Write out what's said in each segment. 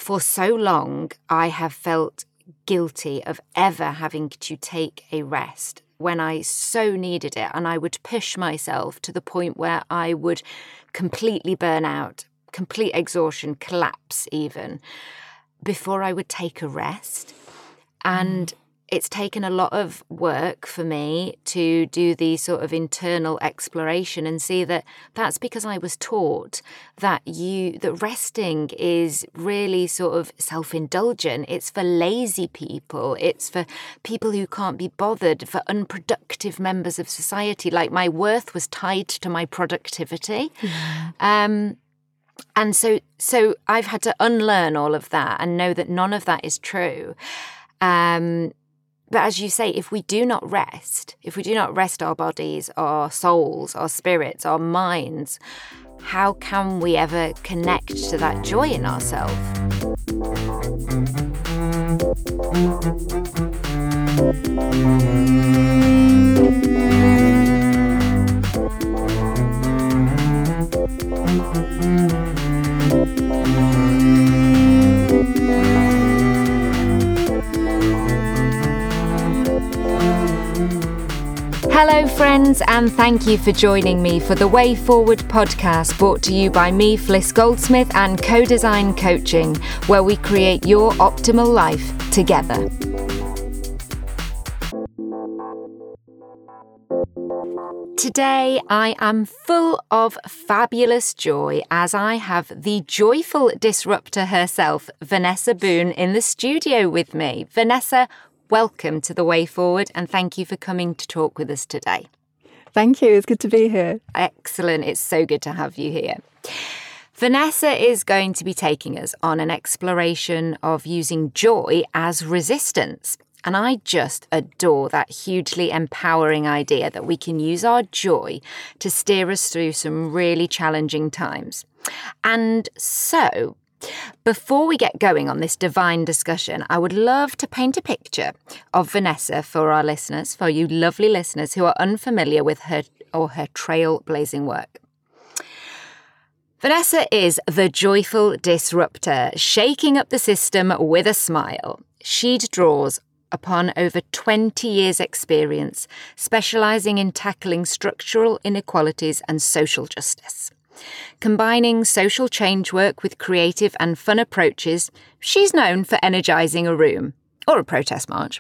for so long, I have felt guilty of ever having to take a rest when I so needed it. And I would push myself to the point where I would completely burn out, complete exhaustion, collapse even, before I would take a rest. And it's taken a lot of work for me to do the sort of internal exploration and see that that's because I was taught that resting is really sort of self-indulgent. It's for lazy people. It's for people who can't be bothered, for unproductive members of society. Like, my worth was tied to my productivity. And so I've had to unlearn all of that and know that none of that is true. But as you say, if we do not rest our bodies, our souls, our spirits, our minds, how can we ever connect to that joy in ourselves? Hello friends, and thank you for joining me for the Way Forward podcast, brought to you by me, Fliss Goldsmith, and Co-Design Coaching, where we create your optimal life together. Today I am full of fabulous joy as I have the joyful disruptor herself, Vanessa Boone, in the studio with me. Vanessa, welcome to The Way Forward, and thank you for coming to talk with us today. Thank you. It's good to be here. Excellent. It's so good to have you here. Vanessa is going to be taking us on an exploration of using joy as resistance. And I just adore that hugely empowering idea that we can use our joy to steer us through some really challenging times. And so, before we get going on this divine discussion, I would love to paint a picture of Vanessa for our listeners, for you lovely listeners who are unfamiliar with her or her trailblazing work. Vanessa is the joyful disruptor, shaking up the system with a smile. She draws upon over 20 years' experience, specialising in tackling structural inequalities and social justice. Combining social change work with creative and fun approaches, she's known for energising a room, or a protest march,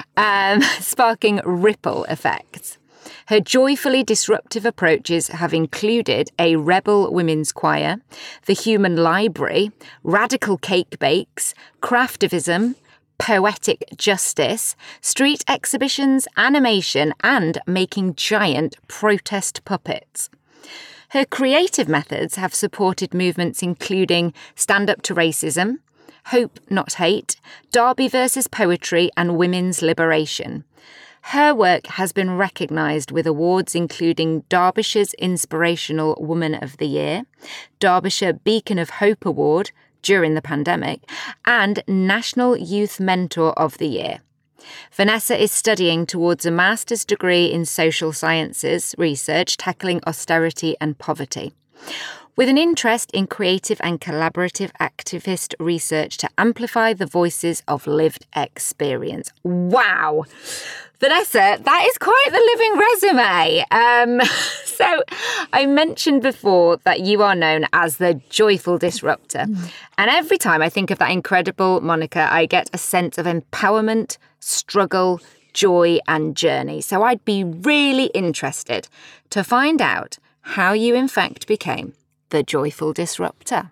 sparking ripple effects. Her joyfully disruptive approaches have included a rebel women's choir, the Human Library, radical cake bakes, craftivism, poetic justice, street exhibitions, animation, and making giant protest puppets. Her creative methods have supported movements including Stand Up to Racism, Hope Not Hate, Derby versus Poetry, and Women's Liberation. Her work has been recognised with awards including Derbyshire's Inspirational Woman of the Year, Derbyshire Beacon of Hope Award during the pandemic, and National Youth Mentor of the Year. Vanessa is studying towards a master's degree in social sciences research, tackling austerity and poverty, with an interest in creative and collaborative activist research to amplify the voices of lived experience. Wow! Vanessa, that is quite the living resume. So I mentioned before that you are known as the joyful disruptor. And every time I think of that incredible moniker, I get a sense of empowerment, struggle, joy, and journey. So I'd be really interested to find out how you in fact became the joyful disruptor.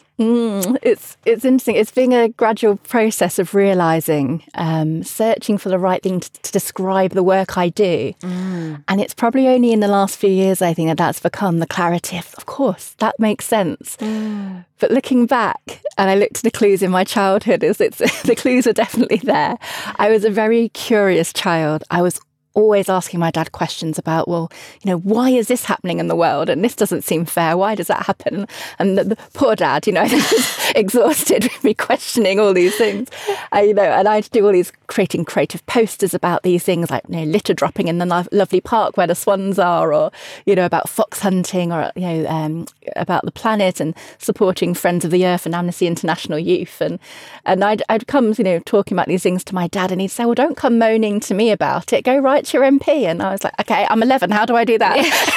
It's interesting. It's been a gradual process of realising, searching for the right thing to describe the work I do. And it's probably only in the last few years, I think, that's become the clarity of course, that makes sense. But looking back, and I looked at the clues in my childhood, the clues are definitely there. I was a very curious child. I was always asking my dad questions about, well, why is this happening in the world? And this doesn't seem fair. Why does that happen? And the poor dad, was exhausted with me questioning all these things. And I'd do all these creating creative posters about these things, like litter dropping in the lovely park where the swans are, or about fox hunting, or about the planet, and supporting Friends of the Earth and Amnesty International Youth. And I'd come talking about these things to my dad, and he'd say, well, don't come moaning to me about it, go write to your MP. And I was like, okay, I'm 11, how do I do that?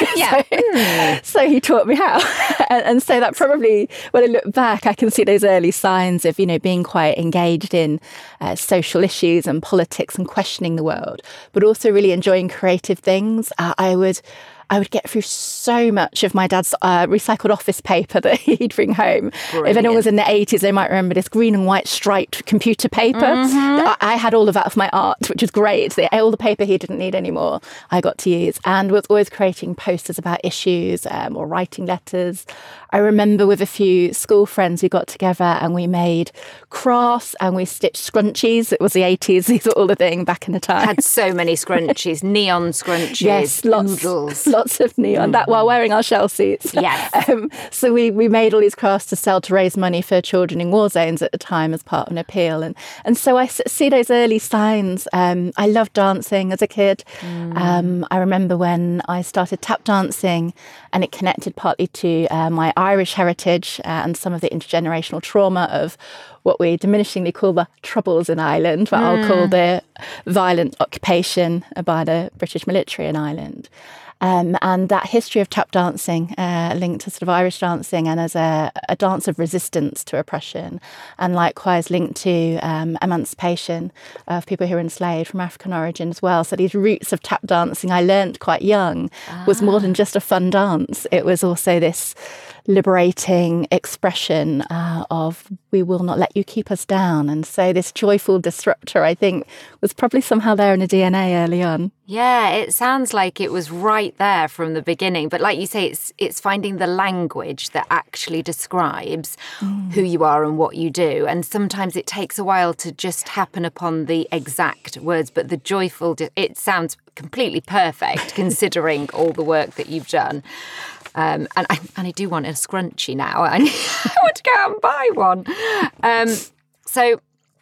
So he taught me how. and so that probably, when I look back, I can see those early signs of being quite engaged in social issues and politics and questioning the world, but also really enjoying creative things. I would get through so much of my dad's recycled office paper that he'd bring home. Brilliant. If anyone was in the 80s, they might remember this green and white striped computer paper. Mm-hmm. I had all of that for my art, which was great. All the paper he didn't need anymore, I got to use, and was always creating posters about issues or writing letters. I remember with a few school friends, we got together and we made crafts and we stitched scrunchies. It was the 80s. These were all the thing back in the time. Had so many scrunchies, neon scrunchies, yes, lots of neon, that while wearing our shell suits. Yes. So we made all these crafts to sell to raise money for children in war zones at the time as part of an appeal. And so I see those early signs. I loved dancing as a kid. I remember when I started tap dancing, and it connected partly to my Irish heritage and some of the intergenerational trauma of what we diminishingly call the Troubles in Ireland, what I'll call the violent occupation by the British military in Ireland. And that history of tap dancing linked to sort of Irish dancing and as a dance of resistance to oppression, and likewise linked to emancipation of people who were enslaved from African origin as well. So these roots of tap dancing I learnt quite young was more than just a fun dance. It was also this liberating expression of we will not let you keep us down. And so this joyful disruptor, I think, was probably somehow there in the DNA early on. Yeah, it sounds like it was right there from the beginning. But like you say, it's finding the language that actually describes who you are and what you do. And sometimes it takes a while to just happen upon the exact words. But the joyful, it sounds completely perfect considering all the work that you've done. And I do want a scrunchie now. I want to go out and buy one. So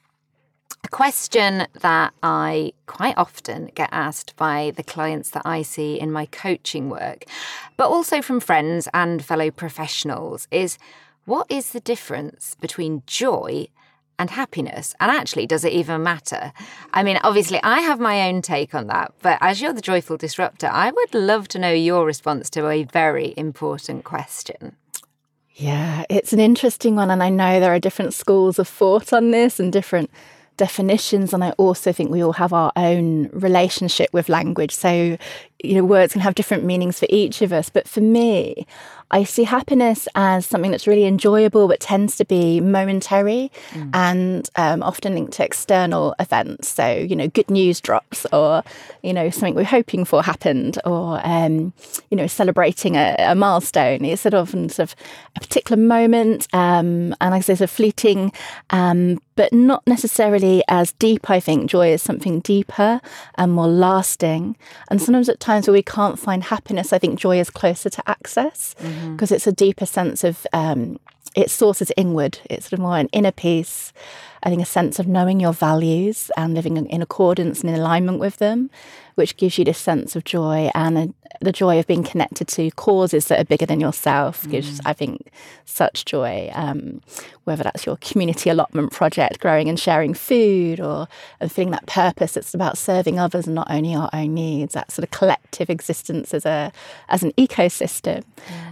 a question that I quite often get asked by the clients that I see in my coaching work, but also from friends and fellow professionals, is what is the difference between joy and happiness? And actually, does it even matter? I mean, obviously, I have my own take on that, but as you're the joyful disruptor, I would love to know your response to a very important question. Yeah, it's an interesting one. And I know there are different schools of thought on this and different definitions. And I also think we all have our own relationship with language. So, words can have different meanings for each of us. But for me, I see happiness as something that's really enjoyable, but tends to be momentary and often linked to external events. So, good news drops, or, something we're hoping for happened, or, celebrating a milestone. It's sort of a particular moment, and like I say, it's a fleeting, but not necessarily as deep. I think joy is something deeper and more lasting. And sometimes at times where we can't find happiness, I think joy is closer to access. Because it's a deeper sense of, its source is inward. It's sort of more an inner peace. I think a sense of knowing your values and living in accordance and in alignment with them, which gives you this sense of joy, and the joy of being connected to causes that are bigger than yourself gives, I think, such joy. Whether that's your community allotment project, growing and sharing food, or feeling that purpose that's about serving others and not only our own needs, that sort of collective existence as an ecosystem.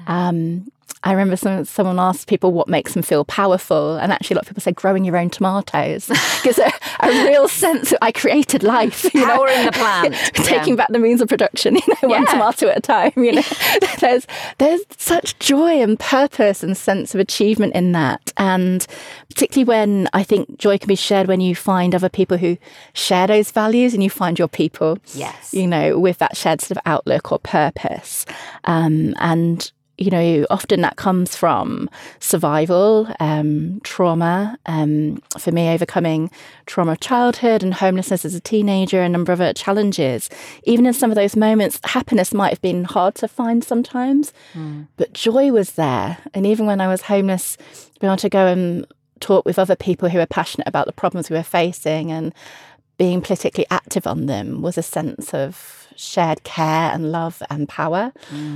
I remember someone asked people what makes them feel powerful, and actually a lot of people say growing your own tomatoes gives a real sense of I created life. Power in the plant. Taking back the means of production, one tomato at a time. There's such joy and purpose and sense of achievement in that, and particularly when I think joy can be shared when you find other people who share those values, and you find your people. Yes. With that shared sort of outlook or purpose, and often that comes from survival, trauma. For me, overcoming trauma of childhood and homelessness as a teenager, a number of other challenges. Even in some of those moments, happiness might have been hard to find sometimes, but joy was there. And even when I was homeless, being able to go and talk with other people who were passionate about the problems we were facing and being politically active on them was a sense of shared care and love and power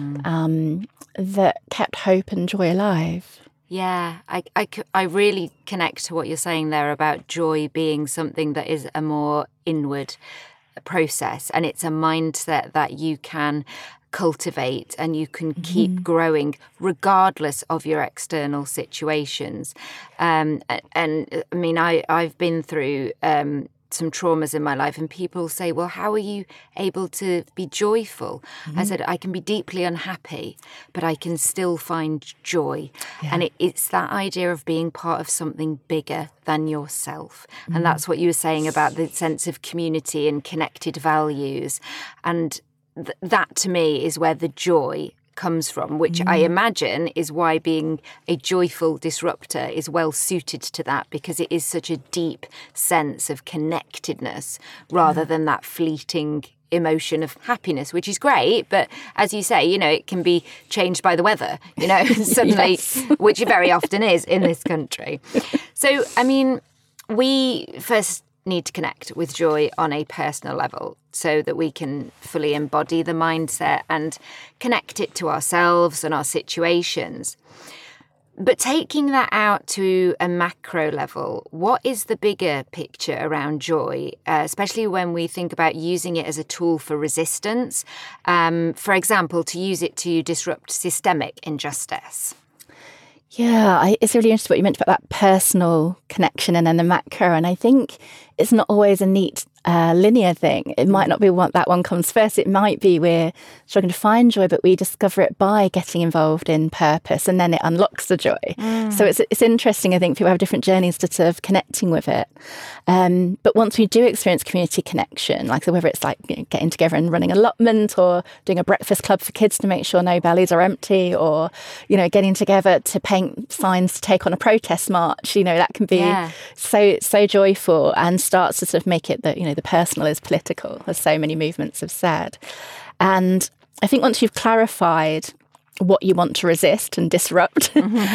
that kept hope and joy alive. Yeah, I really connect to what you're saying there about joy being something that is a more inward process, and it's a mindset that you can cultivate and you can keep growing regardless of your external situations. And I mean, I've been through some traumas in my life, and people say, well, how are you able to be joyful? I said, I can be deeply unhappy, but I can still find joy. And it's that idea of being part of something bigger than yourself. And that's what you were saying about the sense of community and connected values. And that to me is where the joy comes from, which I imagine is why being a joyful disruptor is well suited to that, because it is such a deep sense of connectedness rather than that fleeting emotion of happiness, which is great, but as you say, it can be changed by the weather, suddenly, which it very often is in this country. So, I mean, we first need to connect with joy on a personal level so that we can fully embody the mindset and connect it to ourselves and our situations. But taking that out to a macro level, what is the bigger picture around joy, especially when we think about using it as a tool for resistance? For example, to use it to disrupt systemic injustice. Yeah, it's really interesting what you mentioned about that personal connection and then the macro. And I think it's not always a neat linear thing. It might not be that one comes first. It might be we're struggling to find joy, but we discover it by getting involved in purpose, and then it unlocks the joy. So it's interesting. I think people have different journeys to sort of connecting with it. But once we do experience community connection, like so whether it's like getting together and running allotment, or doing a breakfast club for kids to make sure no bellies are empty, or getting together to paint signs to take on a protest march, that can be so joyful and starts to sort of make it that the personal is political, as so many movements have said. And I think once you've clarified what you want to resist and disrupt,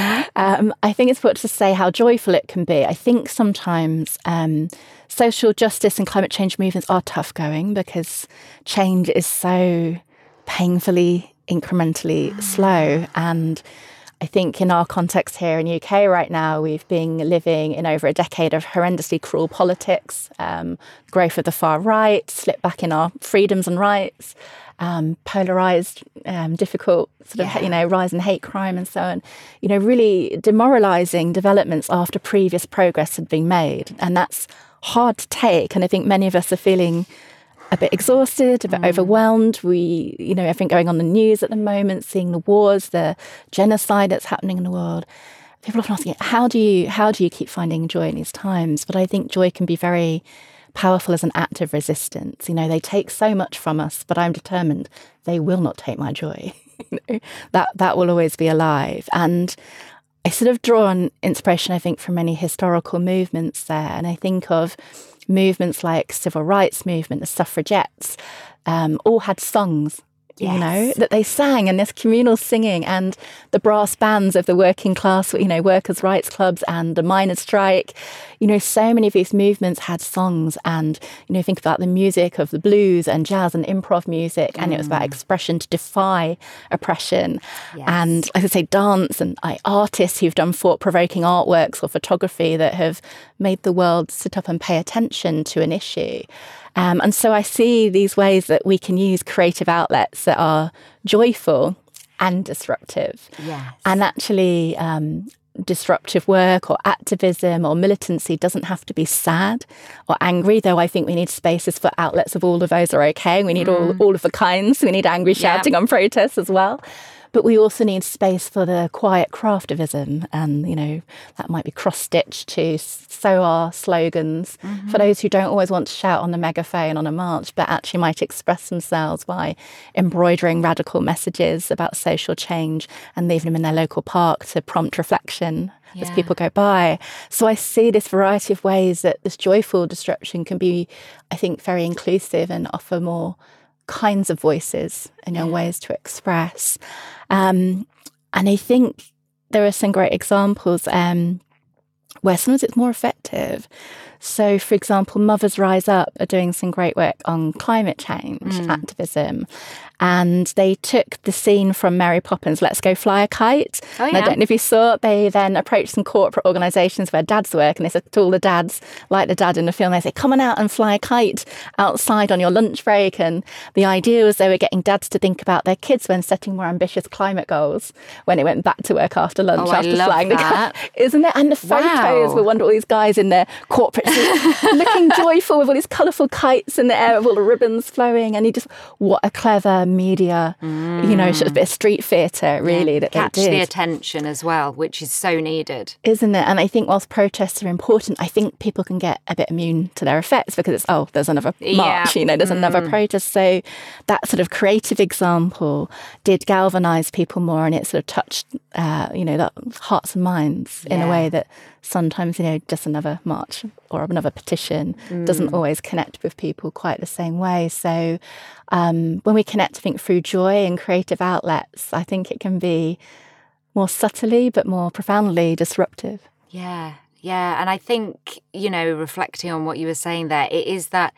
I think it's important to say how joyful it can be. I think sometimes social justice and climate change movements are tough going because change is so painfully, incrementally slow. And I think in our context here in the UK right now, we've been living in over a decade of horrendously cruel politics, growth of the far right, slip back in our freedoms and rights, polarised, difficult sort of, rise in hate crime and so on, really demoralising developments after previous progress had been made. And that's hard to take. And I think many of us are feeling a bit exhausted, a bit overwhelmed. We, everything going on in the news at the moment, seeing the wars, the genocide that's happening in the world. People often asking, how do you keep finding joy in these times? But I think joy can be very powerful as an act of resistance. They take so much from us, but I'm determined they will not take my joy. That will always be alive. And I sort of draw on inspiration, I think, from many historical movements there. And I think of movements like civil rights movement, the suffragettes, all had songs, that they sang, and this communal singing, and the brass bands of the working class, workers' rights clubs and the miners' strike. So many of these movements had songs, and, think about the music of the blues and jazz and improv music, and it was about expression to defy oppression. And I could say dance and artists who've done thought-provoking artworks or photography that have made the world sit up and pay attention to an issue. And so I see these ways that we can use creative outlets that are joyful and disruptive. And actually, disruptive work or activism or militancy doesn't have to be sad or angry, though I think we need spaces for outlets of all of those are okay. We need all of the kinds. We need angry shouting on protests as well. But we also need space for the quiet craftivism, and, you know, that might be cross-stitched to so are slogans for those who don't always want to shout on the megaphone on a march, but actually might express themselves by embroidering radical messages about social change and leaving them in their local park to prompt reflection as people go by. So I see this variety of ways that this joyful disruption can be, I think, very inclusive and offer more kinds of voices and ways to express. And I think there are some great examples where sometimes it's more effective. So, for example, Mothers Rise Up are doing some great work on climate change activism. And they took the scene from Mary Poppins, Let's Go Fly a Kite. Oh, yeah. And I don't know if you saw it, they then approached some corporate organisations where dads work, and they said to all the dads, like the dad in the film, they say, come on out and fly a kite outside on your lunch break. And the idea was they were getting dads to think about their kids when setting more ambitious climate goals when it went back to work after lunch after flying the kite. Isn't it? And the photos were wonderful, all these guys in their corporate suits looking joyful with all these colourful kites in the air with all the ribbons flowing. And what a clever media, sort of a bit of street theatre, really, that catch they did. The attention as well, which is so needed. Isn't it? And I think whilst protests are important, I think people can get a bit immune to their effects because it's, there's another march, there's another protest. So that sort of creative example did galvanise people more, and it sort of touched, the hearts and minds in a way that sometimes, just another march or another petition doesn't always connect with people quite the same way. So when we connect, I think, through joy and creative outlets, I think it can be more subtly but more profoundly disruptive. Yeah. And I think, reflecting on what you were saying there, it is that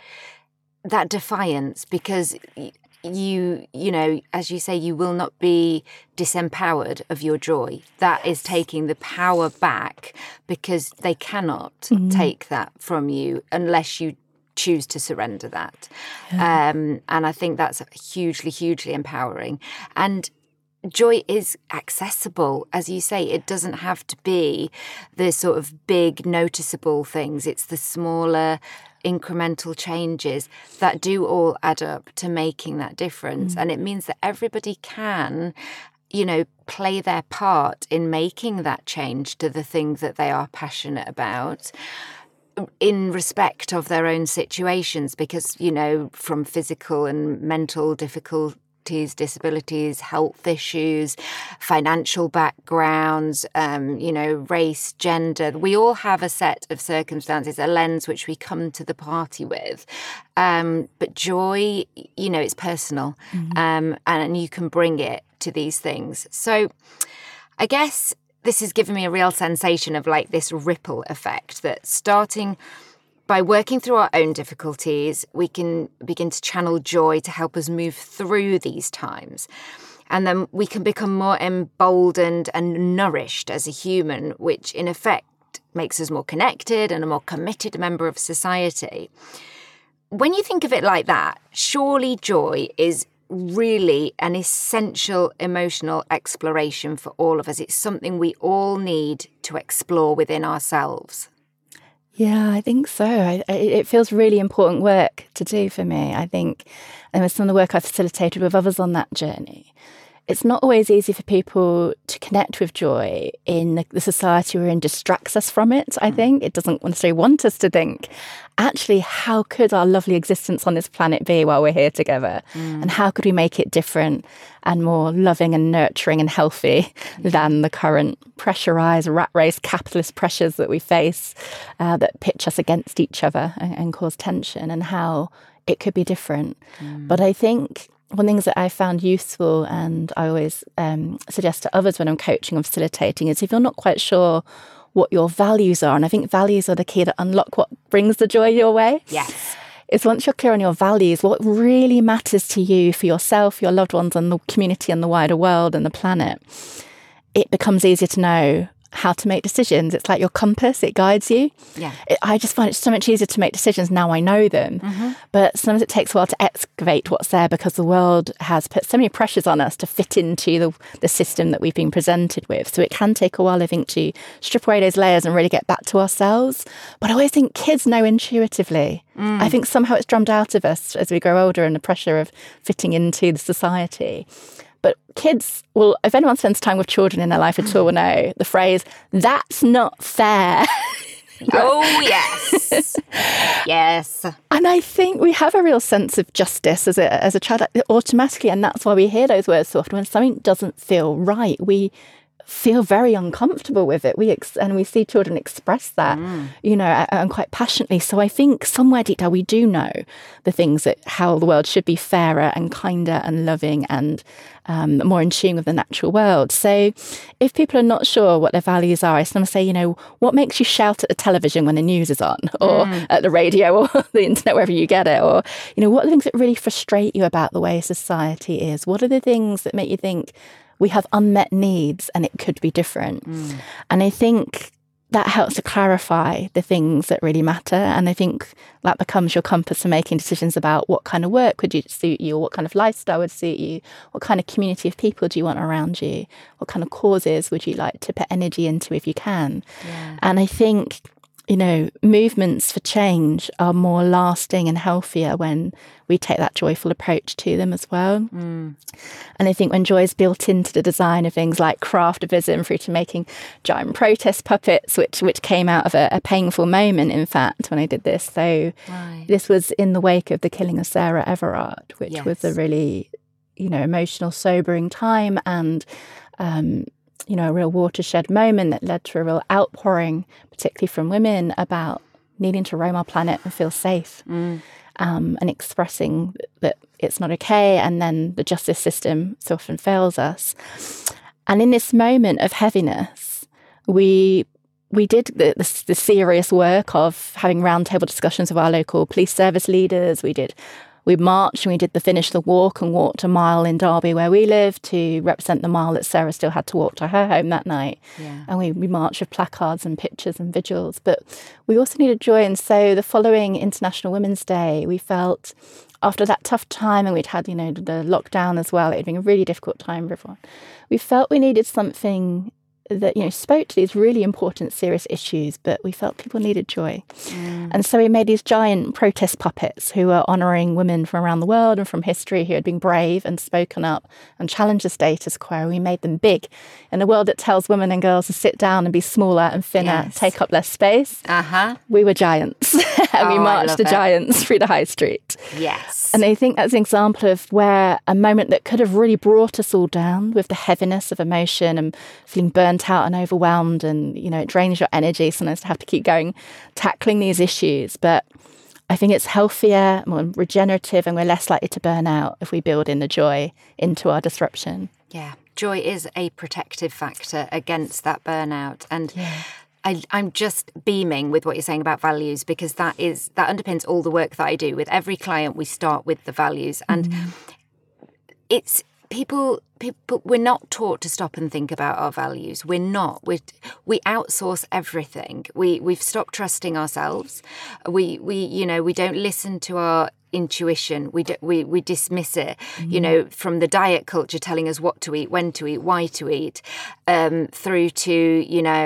defiance, because you as you say, you will not be disempowered of your joy. That is taking the power back, because they cannot take that from you unless you choose to surrender that. And I think that's hugely, hugely empowering. And joy is accessible, as you say. It doesn't have to be the sort of big noticeable things. It's the smaller incremental changes that do all add up to making that difference. And it means that everybody can, play their part in making that change to the thing that they are passionate about, in respect of their own situations, because, from physical and mental difficulties, disabilities, health issues, financial backgrounds, race, gender. We all have a set of circumstances, a lens which we come to the party with. But joy, it's personal, and you can bring it to these things. So I guess this has given me a real sensation of like this ripple effect, that starting by working through our own difficulties, we can begin to channel joy to help us move through these times. And then we can become more emboldened and nourished as a human, which in effect makes us more connected and a more committed member of society. When you think of it like that, surely joy is really an essential emotional exploration for all of us. It's something we all need to explore within ourselves. Yeah, I think so. It feels really important work to do for me, I think. And with some of the work I've facilitated with others on that journey, it's not always easy for people to connect with joy in the society we're in. Distracts us from it, I think. It doesn't necessarily want us to think, actually, how could our lovely existence on this planet be while we're here together? And how could we make it different and more loving and nurturing and healthy than the current pressurised rat race capitalist pressures that we face that pitch us against each other and cause tension, and how it could be different. But I think one of the things that I found useful, and I always suggest to others when I'm coaching and facilitating, is if you're not quite sure what your values are, and I think values are the key to unlock what brings the joy your way. Yes. Is once you're clear on your values, what really matters to you for yourself, your loved ones, and the community and the wider world and the planet, it becomes easier to know how to make decisions. It's like your compass, it guides you. Yeah. I just find it so much easier to make decisions now I know them. But sometimes it takes a while to excavate what's there, because the world has put so many pressures on us to fit into the system that we've been presented with. So it can take a while, I think, to strip away those layers and really get back to ourselves. But I always think kids know intuitively. I think somehow it's drummed out of us as we grow older, and the pressure of fitting into the society. But kids will, if anyone spends time with children in their life at all, will know the phrase, "That's not fair." Oh, yes. Yes. And I think we have a real sense of justice as a child, automatically, and that's why we hear those words so often. When something doesn't feel right, we feel very uncomfortable with it. And we see children express that, and quite passionately. So I think somewhere deep down we do know the things how the world should be fairer and kinder and loving and more in tune with the natural world. So if people are not sure what their values are, I sometimes say, what makes you shout at the television when the news is on, or at the radio or the internet, wherever you get it, or, what are the things that really frustrate you about the way society is? What are the things that make you think we have unmet needs and it could be different? And I think that helps to clarify the things that really matter. And I think that becomes your compass for making decisions about what kind of work would suit you, or what kind of lifestyle would suit you, what kind of community of people do you want around you, what kind of causes would you like to put energy into if you can. Yeah. And I think, movements for change are more lasting and healthier when we take that joyful approach to them as well. And I think when joy is built into the design of things like craftivism through to making giant protest puppets, which came out of a painful moment, in fact, when I did this. So This was in the wake of the killing of Sarah Everard, which was a really, emotional, sobering time, and a real watershed moment that led to a real outpouring, particularly from women, about needing to roam our planet and feel safe, and expressing that it's not okay, and then the justice system so often fails us. And in this moment of heaviness, we did the serious work of having roundtable discussions with our local police service leaders. We marched and we did the Finish the Walk and walked a mile in Derby where we live to represent the mile that Sarah still had to walk to her home that night. Yeah. And we marched with placards and pictures and vigils. But we also needed joy. And so the following International Women's Day, we felt after that tough time, and we'd had, the lockdown as well, it had been a really difficult time for everyone. We felt we needed something that, spoke to these really important, serious issues, but we felt people needed joy. And so we made these giant protest puppets who were honouring women from around the world and from history who had been brave and spoken up and challenged the status quo. We made them big in a world that tells women and girls to sit down and be smaller and thinner, take up less space. We were giants, and we marched the giants through the high street. Yes. And I think that's an example of where a moment that could have really brought us all down with the heaviness of emotion and feeling burnt out and overwhelmed, and it drains your energy sometimes to have to keep going tackling these issues. But I think it's healthier, more regenerative, and we're less likely to burn out if we build in the joy into our disruption. Yeah, joy is a protective factor against that burnout. And I'm just beaming with what you're saying about values, because that underpins all the work that I do. With every client, we start with the values, and it's people, we're not taught to stop and think about our values. We're not. We outsource everything. We've stopped trusting ourselves. We don't listen to our intuition. We dismiss it. From the diet culture telling us what to eat, when to eat, why to eat, through to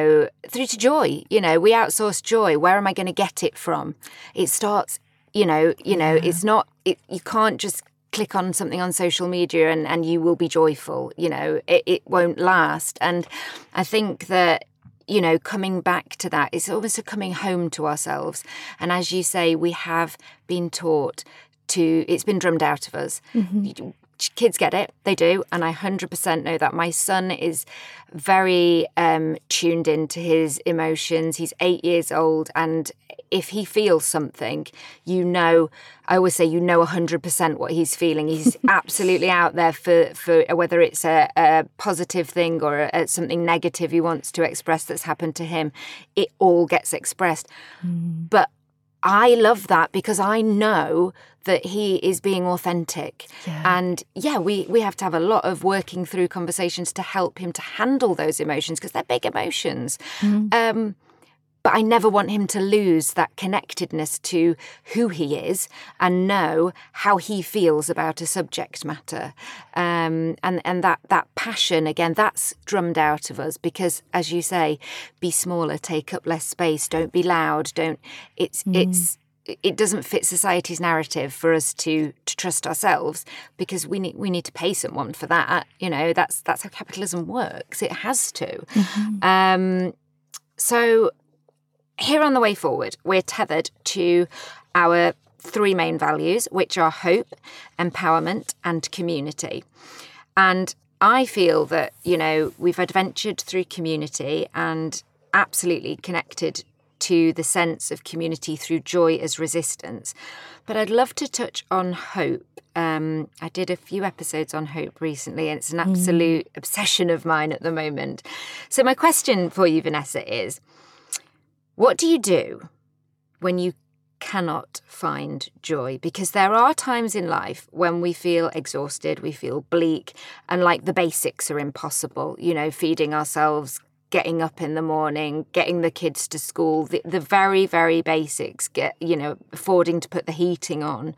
joy. We outsource joy. Where am I going to get it from? It starts. It's not. You can't just click on something on social media and you will be joyful. It won't last. And I think that, coming back to that, it's almost a coming home to ourselves. And as you say, we have been taught it's been drummed out of us. Kids get it, they do. And I 100% know that. My son is very tuned into his emotions. He's 8 years old, and if he feels something, I always say 100% what he's feeling. He's absolutely out there for whether it's a positive thing or something negative he wants to express that's happened to him. It all gets expressed. But I love that because I know that he is being authentic. And we have to have a lot of working through conversations to help him to handle those emotions, because they're big emotions. But I never want him to lose that connectedness to who he is and know how he feels about a subject matter. And that passion, again, that's drummed out of us because, as you say, be smaller, take up less space, don't be loud, it's it doesn't fit society's narrative for us to trust ourselves, because we need to pay someone for that. That's how capitalism works. It has to. Mm-hmm. So here on The Way Forward, we're tethered to our 3 main values, which are hope, empowerment, and community. And I feel that, we've adventured through community and absolutely connected to the sense of community through joy as resistance. But I'd love to touch on hope. I did a few episodes on hope recently, and it's an absolute obsession of mine at the moment. So my question for you, Vanessa, is, what do you do when you cannot find joy? Because there are times in life when we feel exhausted, we feel bleak, and like the basics are impossible, feeding ourselves, getting up in the morning, getting the kids to school, the very, very basics, affording to put the heating on.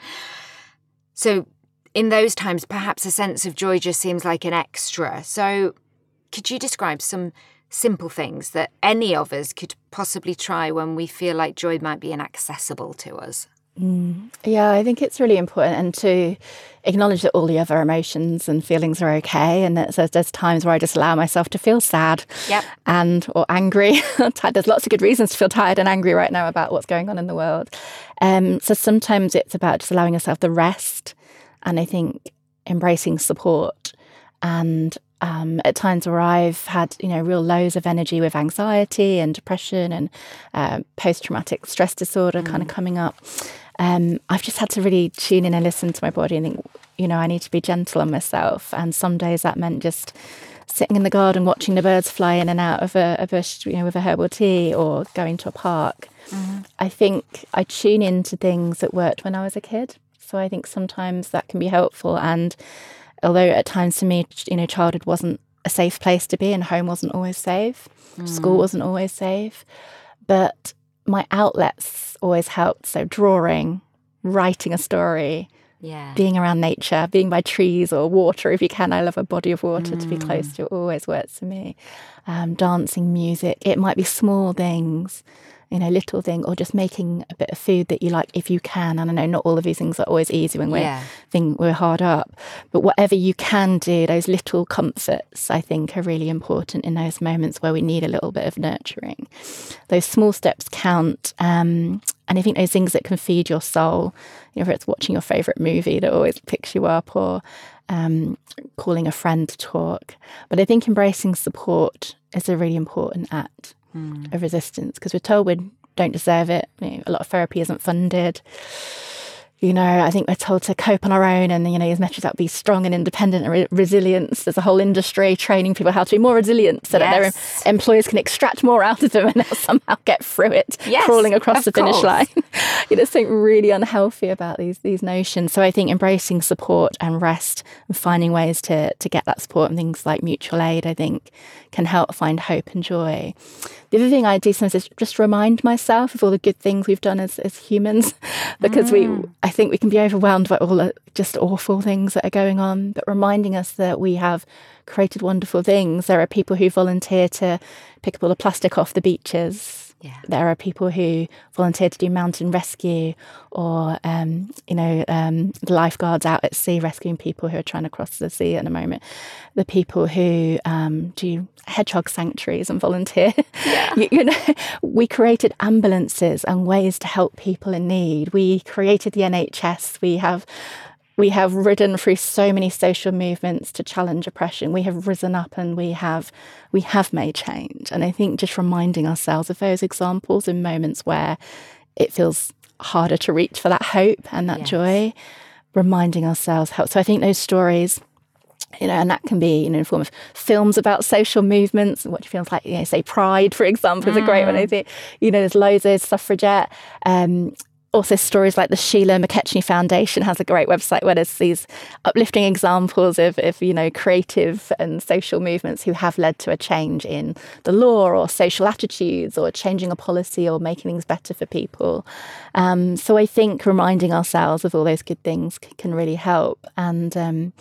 So in those times, perhaps a sense of joy just seems like an extra. So could you describe some simple things that any of us could possibly try when we feel like joy might be inaccessible to us? Yeah, I think it's really important, and to acknowledge that all the other emotions and feelings are okay, and that there's times where I just allow myself to feel sad or angry. There's lots of good reasons to feel tired and angry right now about what's going on in the world. So sometimes it's about just allowing yourself the rest, and I think embracing support. And at times where I've had, real lows of energy with anxiety and depression and post-traumatic stress disorder kind of coming up, I've just had to really tune in and listen to my body and think, I need to be gentle on myself. And some days that meant just sitting in the garden watching the birds fly in and out of a bush, with a herbal tea, or going to a park. Mm-hmm. I think I tune into things that worked when I was a kid. So I think sometimes that can be helpful. And although at times for me, childhood wasn't a safe place to be, and home wasn't always safe, school wasn't always safe, but my outlets always helped. So drawing, writing a story, being around nature, being by trees or water if you can. I love a body of water to be close to. It always works for me. Dancing, music. It might be small things, little thing, or just making a bit of food that you like if you can. And I know not all of these things are always easy when we're hard up, but whatever you can do, those little comforts, I think, are really important in those moments where we need a little bit of nurturing. Those small steps count. And I think those things that can feed your soul, whether it's watching your favourite movie that always picks you up, or calling a friend to talk. But I think embracing support is a really important act of resistance, because we're told we don't deserve it. A lot of therapy isn't funded. I think we're told to cope on our own, and as much as that be strong and independent and resilience, there's a whole industry training people how to be more resilient so that their employers can extract more out of them and they'll somehow get through it, crawling across the finish line. There's something really unhealthy about these notions. So I think embracing support and rest and finding ways to get that support, and things like mutual aid, I think, can help find hope and joy. The other thing I do sometimes is just remind myself of all the good things we've done as humans, because I think we can be overwhelmed by all the just awful things that are going on, but reminding us that we have created wonderful things. There are people who volunteer to pick up all the plastic off the beaches. There are people who volunteer to do mountain rescue, or the lifeguards out at sea rescuing people who are trying to cross the sea at the moment. The people who do hedgehog sanctuaries and volunteer. We created ambulances and ways to help people in need. We created the NHS. We have ridden through so many social movements to challenge oppression. We have risen up and we have made change. And I think just reminding ourselves of those examples in moments where it feels harder to reach for that hope and that joy, reminding ourselves how. So I think those stories, and that can be, in the form of films about social movements and what feels like, say Pride, for example, is a great one. I think, there's loads of suffragette. Also, stories like the Sheila McKechnie Foundation has a great website where there's these uplifting examples of creative and social movements who have led to a change in the law or social attitudes or changing a policy or making things better for people. So I think reminding ourselves of all those good things can really help. And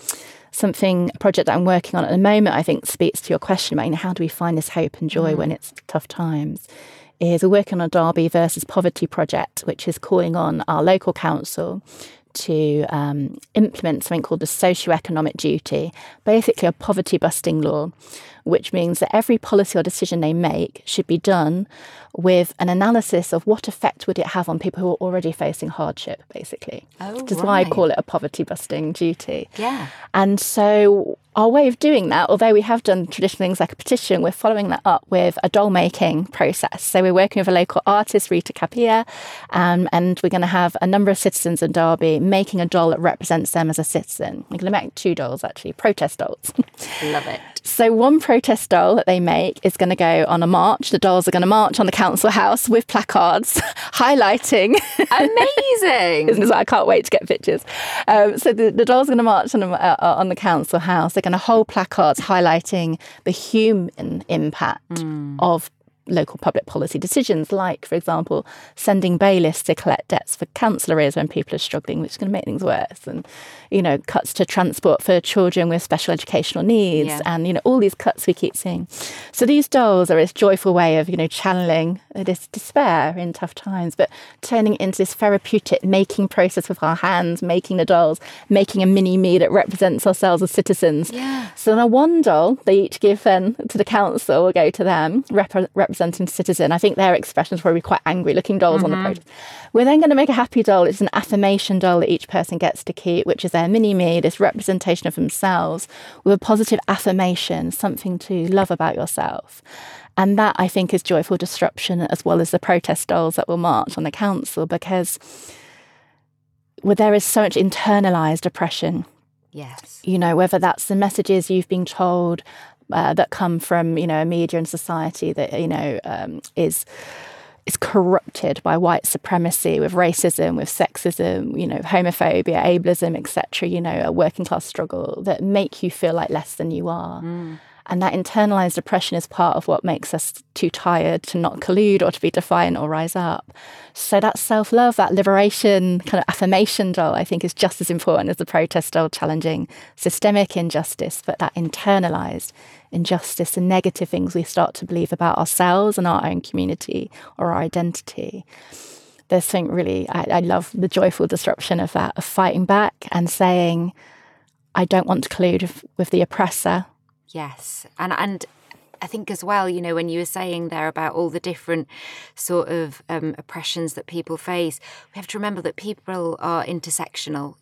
a project that I'm working on at the moment, I think speaks to your question about how do we find this hope and joy when it's tough times, is we're working on a Derby versus Poverty project, which is calling on our local council to implement something called the socioeconomic duty, basically a poverty-busting law, which means that every policy or decision they make should be done with an analysis of what effect would it have on people who are already facing hardship, basically. Which is why I call it a poverty-busting duty. Yeah. And so our way of doing that, although we have done traditional things like a petition, we're following that up with a doll making process. So we're working with a local artist, Rita Capilla, and we're going to have a number of citizens in Derby making a doll that represents them as a citizen. We're going to make 2 dolls, actually, protest dolls. Love it. So one protest doll that they make is going to go on a march. The dolls are going to march on the council house with placards highlighting. Amazing. Isn't it? I can't wait to get pictures. So the dolls are going to march on the council house. They're going to hold placards highlighting the human impact of local public policy decisions, like, for example, sending bailiffs to collect debts for council arrears when people are struggling, which is going to make things worse, and, cuts to transport for children with special educational needs, and, all these cuts we keep seeing. So these dolls are a joyful way of, channeling this despair in tough times, but turning it into this therapeutic making process with our hands, making the dolls, making a mini me that represents ourselves as citizens. Yeah. So now one doll they each give then to the council will go to them, representing citizen. I think their expressions were probably quite angry looking dolls on the protest. We're then going to make a happy doll. It's an affirmation doll that each person gets to keep, which is their mini-me, this representation of themselves with a positive affirmation, something to love about yourself. And that, I think, is joyful disruption as well as the protest dolls that will march on the council, because there is so much internalised oppression. Yes. Whether that's the messages you've been told that come from, media and society that, is corrupted by white supremacy, with racism, with sexism, homophobia, ableism, etc., a working class struggle that make you feel like less than you are. And that internalised oppression is part of what makes us too tired to not collude or to be defiant or rise up. So that self-love, that liberation kind of affirmation doll, I think is just as important as the protest doll challenging systemic injustice, but that internalised injustice and negative things we start to believe about ourselves and our own community or our identity. There's something really, I love the joyful disruption of that, of fighting back and saying, I don't want to collude with the oppressor. Yes. And I think as well, when you were saying there about all the different sort of oppressions that people face, we have to remember that people are intersectional.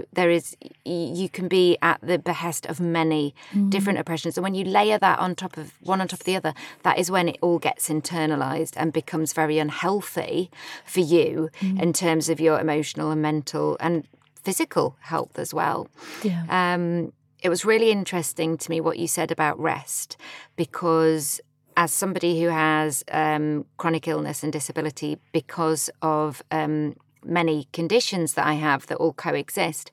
You can be at the behest of many different oppressions. And when you layer that on top of the other, that is when it all gets internalized and becomes very unhealthy for you in terms of your emotional and mental and physical health as well. Yeah. It was really interesting to me what you said about rest, because as somebody who has chronic illness and disability because of many conditions that I have that all coexist,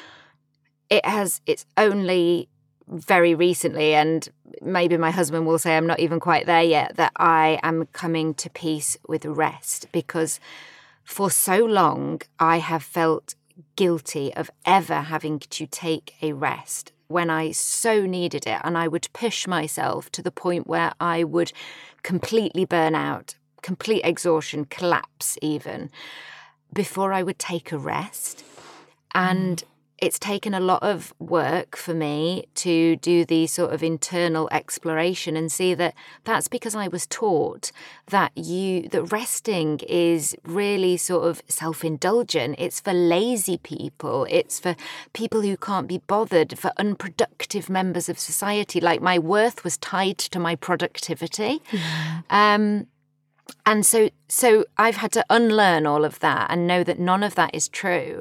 it's only very recently, and maybe my husband will say I'm not even quite there yet, that I am coming to peace with rest, because for so long I have felt guilty of ever having to take a rest when I so needed it, and I would push myself to the point where I would completely burn out, complete exhaustion, collapse even, before I would take a rest. And it's taken a lot of work for me to do the sort of internal exploration and see that that's because I was taught that resting is really sort of self-indulgent. It's for lazy people. It's for people who can't be bothered, for unproductive members of society. Like, my worth was tied to my productivity. And so I've had to unlearn all of that and know that none of that is true.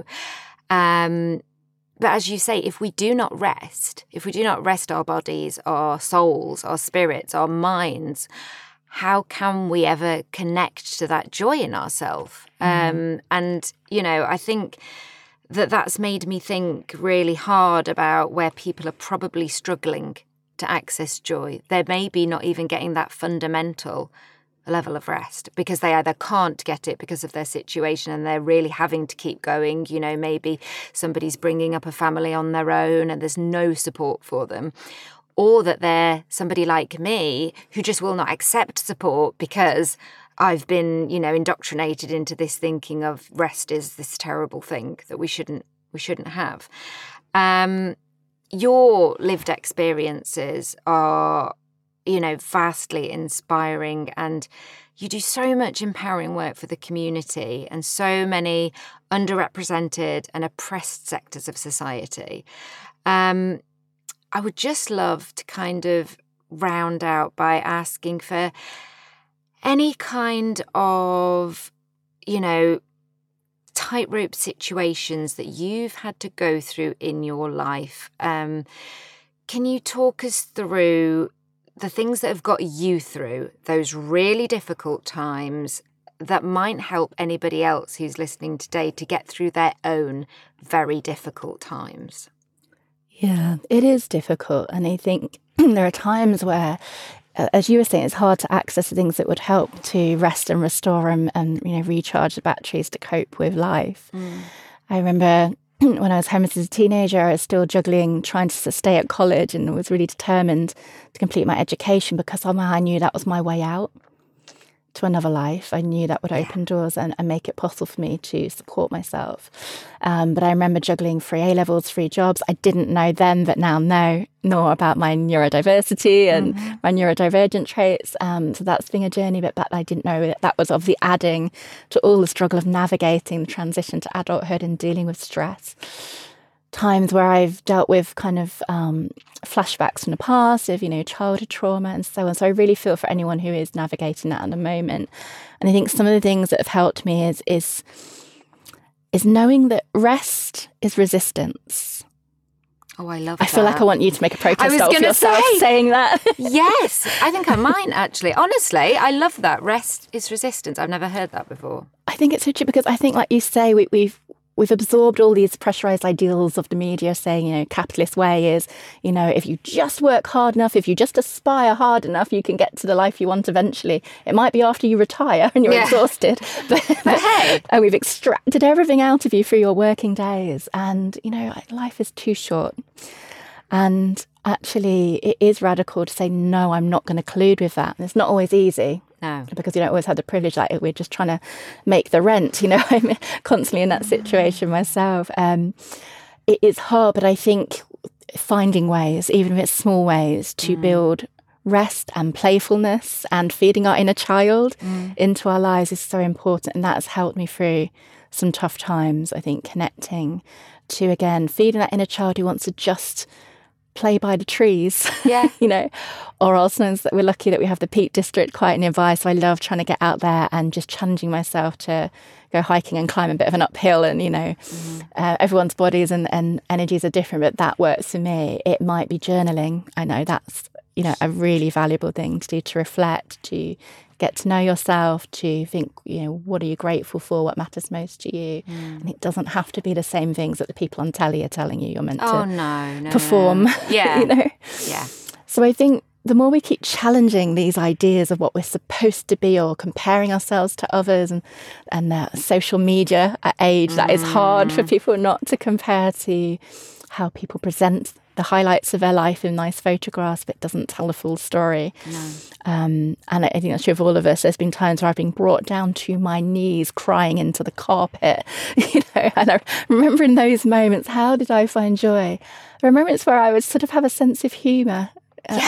But as you say, if we do not rest our bodies, our souls, our spirits, our minds, how can we ever connect to that joy in ourselves? And, I think that's made me think really hard about where people are probably struggling to access joy. They're maybe not even getting that fundamental level of rest because they either can't get it because of their situation and they're really having to keep going. Maybe somebody's bringing up a family on their own and there's no support for them. Or that they're somebody like me who just will not accept support because I've been, indoctrinated into this thinking of rest is this terrible thing that we shouldn't have. Your lived experiences are, vastly inspiring, and you do so much empowering work for the community and so many underrepresented and oppressed sectors of society. I would just love to kind of round out by asking for any kind of, tightrope situations that you've had to go through in your life. Can you talk us through the things that have got you through those really difficult times that might help anybody else who's listening today to get through their own very difficult times? Yeah, it is difficult. And I think there are times where, as you were saying, it's hard to access the things that would help to rest and restore and recharge the batteries to cope with life. I remember when I was homeless as a teenager, I was still juggling trying to stay at college, and was really determined to complete my education because somehow I knew that was my way out to another life. I knew that would open doors and make it possible for me to support myself. But I remember juggling 3 A-levels, 3 jobs. I didn't know then, but now know about my neurodiversity and my neurodivergent traits. So that's been a journey, but back then I didn't know that was obviously adding to all the struggle of navigating the transition to adulthood and dealing with stress. Times where I've dealt with kind of flashbacks from the past of, childhood trauma and so on. So I really feel for anyone who is navigating that at the moment. And I think some of the things that have helped me is knowing that rest is resistance. Oh, I love that. I feel like I want you to make a protest of yourself saying that. Yes, I think I might actually. Honestly, I love that. Rest is resistance. I've never heard that before. I think it's so true because I think, like you say, we've absorbed all these pressurized ideals of the media saying, capitalist way is, if you just work hard enough, if you just aspire hard enough, you can get to the life you want eventually. It might be after you retire and you're exhausted. But hey, and we've extracted everything out of you through your working days. And, life is too short. And actually, it is radical to say, no, I'm not going to collude with that. And it's not always easy. No. Because you don't always have the privilege, like we're just trying to make the rent, I'm constantly in that situation myself. It is hard, but I think finding ways, even if it's small ways, to build rest and playfulness and feeding our inner child into our lives is so important. And that's helped me through some tough times, I think, connecting to, again, feeding that inner child who wants to just play by the trees, or also that we're lucky that we have the Peak District quite nearby. So I love trying to get out there and just challenging myself to go hiking and climb a bit of an uphill. And, everyone's bodies and energies are different, but that works for me. It might be journaling. I know that's, a really valuable thing to do, to reflect, to get to know yourself, to think, what are you grateful for, what matters most to you. And it doesn't have to be the same things that the people on telly are telling you you're meant to perform. No. Yeah. Yeah. So I think the more we keep challenging these ideas of what we're supposed to be, or comparing ourselves to others, and social media at age, that is hard for people not to compare to how people present the highlights of their life in nice photographs, but it doesn't tell the full story. No. And I think that's true of all of us. There's been times where I've been brought down to my knees crying into the carpet, and I remember in those moments, how did I find joy? There are moments where I would sort of have a sense of humour and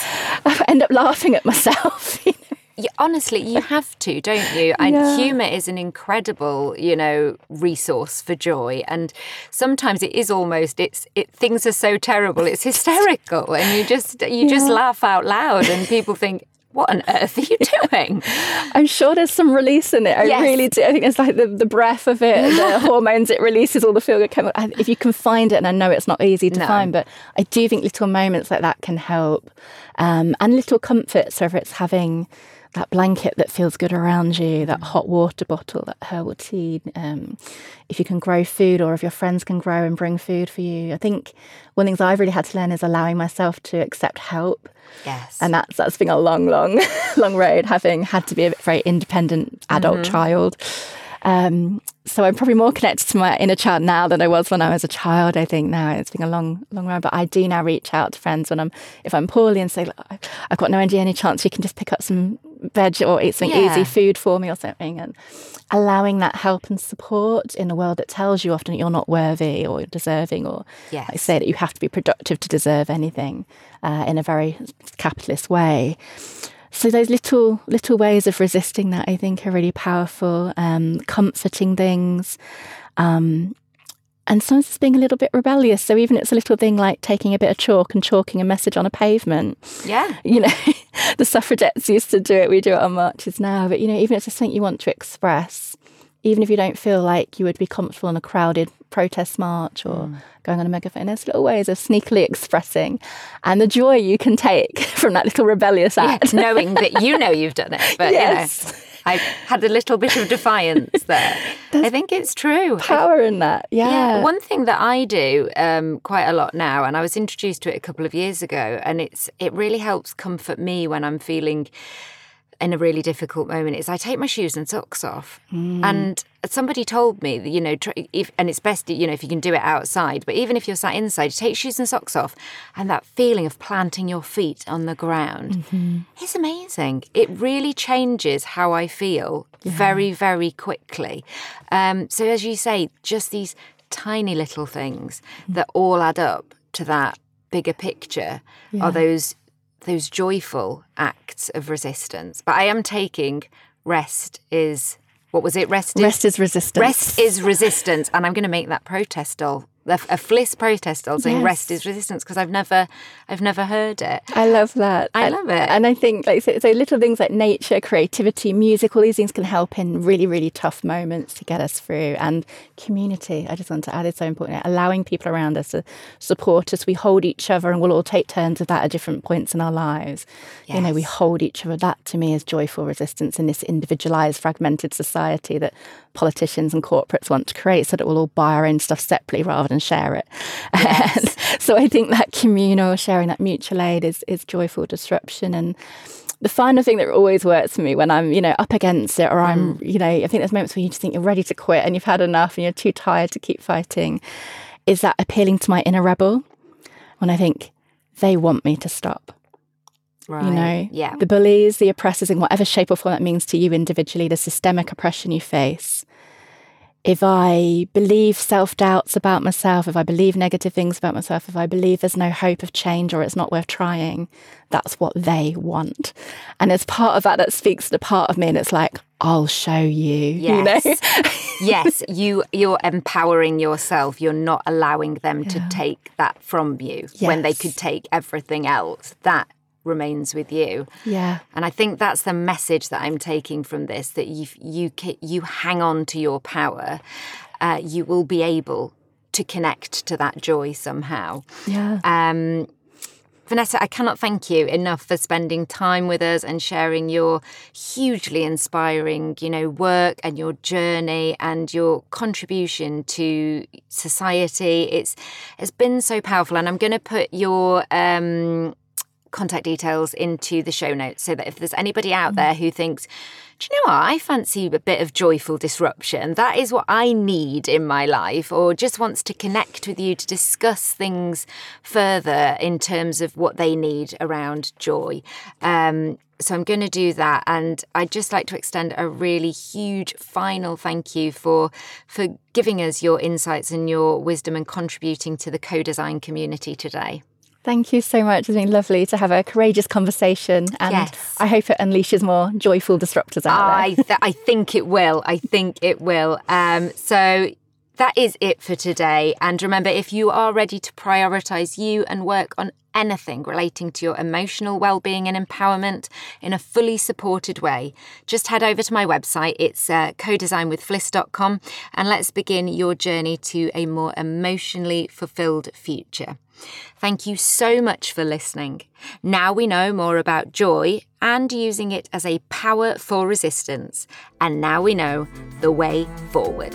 I end up laughing at myself. Honestly, you have to, don't you? And humour is an incredible, resource for joy. And sometimes it is almost, things are so terrible, it's hysterical. And you just laugh out loud and people think, what on earth are you doing? I'm sure there's some release in it. I really do. I think it's like the breath of it, the hormones it releases, all the feel-good chemicals. If you can find it, and I know it's not easy to find, but I do think little moments like that can help. And little comforts, whether it's having that blanket that feels good around you, that hot water bottle, that herbal tea, if you can grow food, or if your friends can grow and bring food for you. I think one of the things I've really had to learn is allowing myself to accept help. Yes. And that's been a long road, having had to be a very independent adult child. So I'm probably more connected to my inner child now than I was when I was a child. I think now it's been a long ride, but I do now reach out to friends if I'm poorly and say, look, I've got no idea, any chance you can just pick up some veg or eat something easy food for me or something, and allowing that help and support in a world that tells you often that you're not worthy or deserving, or like I say, that you have to be productive to deserve anything in a very capitalist way. So those little ways of resisting that, I think, are really powerful, comforting things. And sometimes it's being a little bit rebellious. So even it's a little thing like taking a bit of chalk and chalking a message on a pavement. Yeah. The suffragettes used to do it. We do it on marches now. But, even if it's just something you want to express, even if you don't feel like you would be comfortable in a crowded protest march or going on a megaphone, there's little ways of sneakily expressing, and the joy you can take from that little rebellious act. Knowing that you've done it. But, I had a little bit of defiance there. I think it's true. Power in that, yeah. One thing that I do quite a lot now, and I was introduced to it a couple of years ago, and it really helps comfort me when I'm feeling in a really difficult moment, is I take my shoes and socks off. And somebody told me that, and it's best, if you can do it outside, but even if you're sat inside, you take shoes and socks off, and that feeling of planting your feet on the ground is amazing. It really changes how I feel very, very quickly. So as you say, just these tiny little things that all add up to that bigger picture are those joyful acts of resistance. But I am taking rest is, what was it? Rest is resistance. Rest is resistance. And I'm going to make that protest doll, a Fliss protest doll saying rest is resistance, because I've never heard it. I love that. I love it. And I think so little things like nature, creativity, music, all these things can help in really, really tough moments to get us through. And community, I just want to add, is so important. Allowing people around us to support us. We hold each other, and we'll all take turns with that at different points in our lives. Yes. We hold each other. That to me is joyful resistance in this individualised, fragmented society that politicians and corporates want to create, so that we'll all buy our own stuff separately rather than share it. Yes. So I think that communal sharing, that mutual aid is joyful disruption. And the final thing that always works for me when I'm, up against it, or I'm, I think there's moments where you just think you're ready to quit and you've had enough and you're too tired to keep fighting, is that appealing to my inner rebel when I think they want me to stop. Right. The bullies, the oppressors, in whatever shape or form that means to you individually, the systemic oppression you face. If I believe self-doubts about myself, if I believe negative things about myself, if I believe there's no hope of change or it's not worth trying, that's what they want. And as part of that speaks to the part of me, and it's like, I'll show you. Yes. Yes, you're empowering yourself. You're not allowing them to take that from you when they could take everything else. That remains with you. Yeah. And I think that's the message that I'm taking from this, that you hang on to your power, you will be able to connect to that joy somehow. Yeah. Vanessa, I cannot thank you enough for spending time with us and sharing your hugely inspiring, work and your journey and your contribution to society. It's been so powerful, and I'm going to put your contact details into the show notes, so that if there's anybody out there who thinks, do you know what, I fancy a bit of joyful disruption, that is what I need in my life, or just wants to connect with you to discuss things further in terms of what they need around joy. So I'm going to do that, and I'd just like to extend a really huge final thank you for giving us your insights and your wisdom and contributing to the co-design community today. Thank you so much. It's been lovely to have a courageous conversation, and I hope it unleashes more joyful disruptors out there. I think it will. So that is it for today. And remember, if you are ready to prioritise you and work on anything relating to your emotional well-being and empowerment in a fully supported way, just head over to my website. It's codesignwithfliss.com, and let's begin your journey to a more emotionally fulfilled future. Thank you so much for listening. Now we know more about joy and using it as a power for resistance, and now we know the way forward.